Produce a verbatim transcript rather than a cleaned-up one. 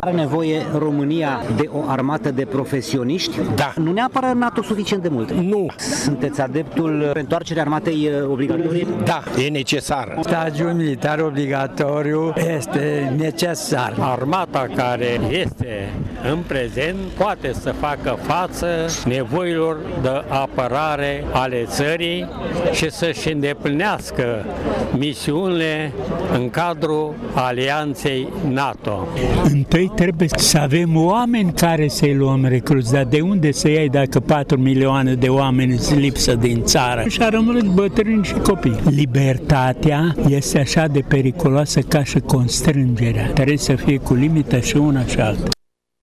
Are nevoie România de o armată de profesioniști? Da. Nu ne apără NATO suficient de mult? Nu. Sunteți adeptul întoarcerea armatei obligatorii? Da, e necesar. Stagiul militar obligatoriu este necesar. Armata care este în prezent poate să facă față nevoilor de apărare ale țării și să-și îndeplinească misiunile în cadrul Alianței NATO. Întâi trebuie să avem oameni care să-i luăm recruți, dar de unde să iei dacă patru milioane de oameni sunt lipsă din țară? Și ar rămâne bătrâni și copii. Libertatea este așa de periculoasă ca și constrângerea. Trebuie să fie cu limită și una și alta.